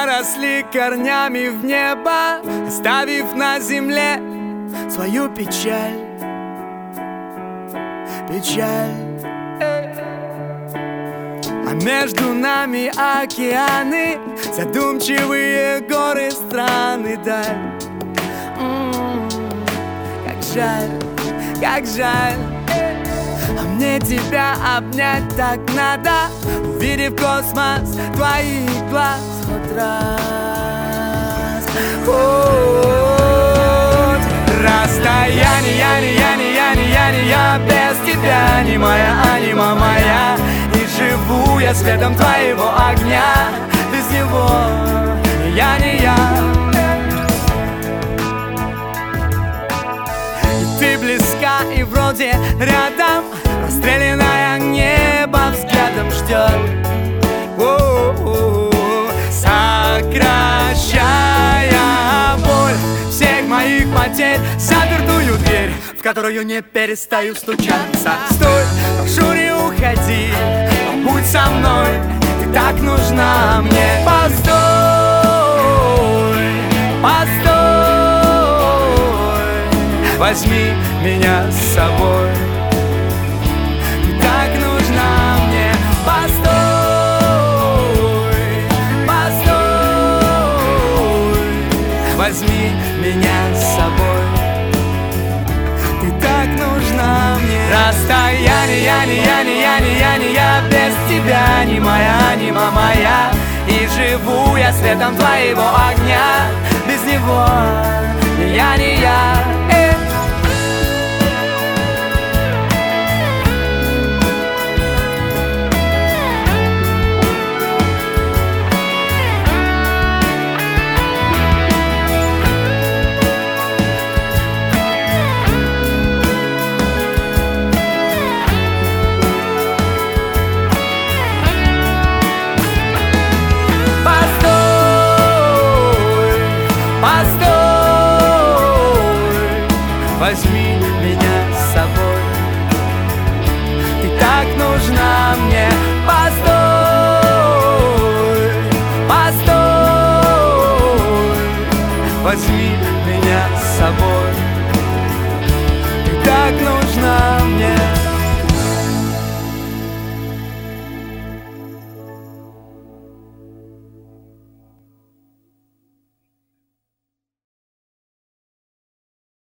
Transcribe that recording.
заросли корнями в небо, оставив на земле свою печаль. А между нами океаны, задумчивые горы, страны даль. Как жаль. А мне тебя обнять так надо, увидев космос твоих глаз хоть раз. Расстояние, я без тебя, не моя, анима моя. И живу я светом твоего огня, без него я не я. И ты близка и вроде рядом, расстрелянное небо взглядом ждет, сокращая боль всех моих потерь, запертую дверь, в которую не перестаю стучаться. Стой, прошу, не уходи, побудь со мной, ты так нужна мне. Постой, возьми меня с собой, ты так нужна мне. Постой, возьми меня с собой, ты так нужна мне. Расстояние, я без тебя, не моя, анима моя. И живу я светом твоего огня, без него я не я. Возьми меня с собой, ты так нужна мне.